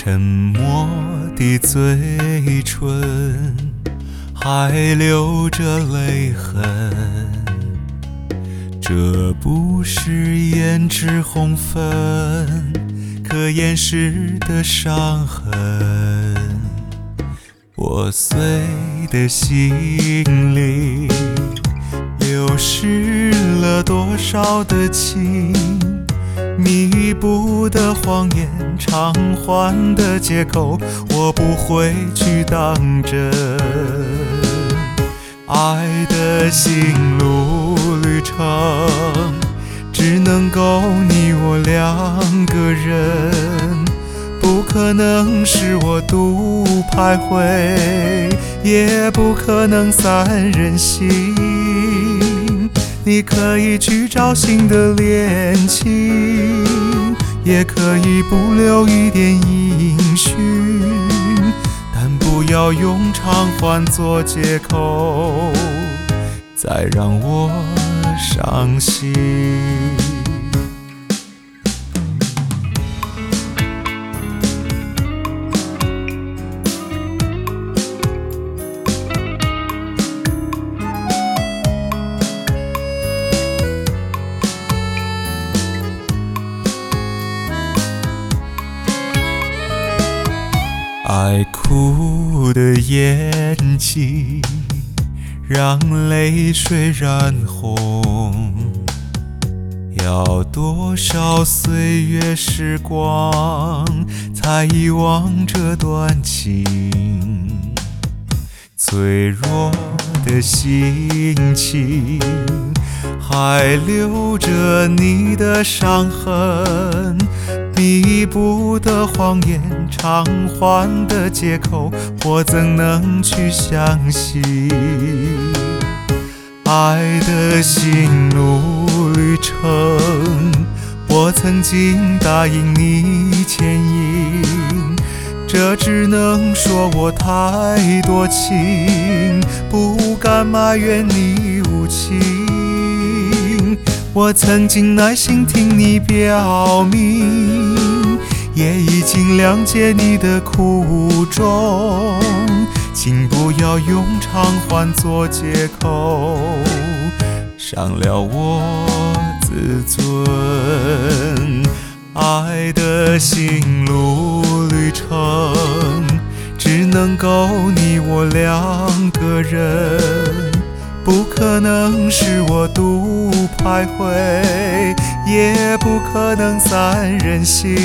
沉默的嘴唇还留着泪痕，这不是胭脂红粉可掩饰的伤痕。破碎的心里流失了多少的情，弥补的谎言，偿还的借口，我不会去当真。爱的心路旅程，只能够你我两个人，不可能是我独徘徊，也不可能三人行。你可以去找新的恋情，也可以不留一点音讯，但不要用偿还做借口，再让我伤心。爱哭的眼睛，让泪水染红。要多少岁月时光，才遗忘这段情？脆弱的心情，还留着你的伤痕。弥补的谎言，偿还的借口，我怎能去相信？爱的心路旅程，我曾经答应你牵引，这只能说我太多情，不敢埋怨你无情。我曾经耐心听你表明，也已经谅解你的苦衷，请不要用偿还做借口，伤了我自尊。爱的心路旅程，只能够你我两个人，不可能是我独徘徊，也不可能三人行。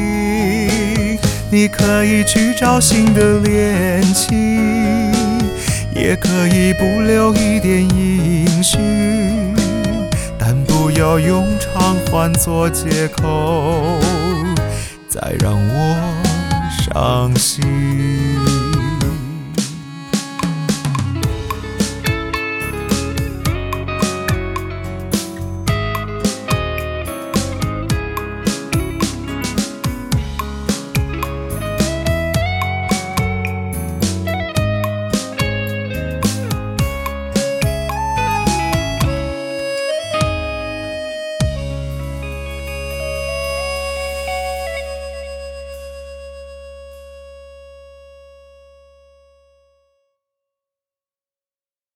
你可以去找新的恋情，也可以不留一点音讯，但不要用偿还做借口，再让我伤心。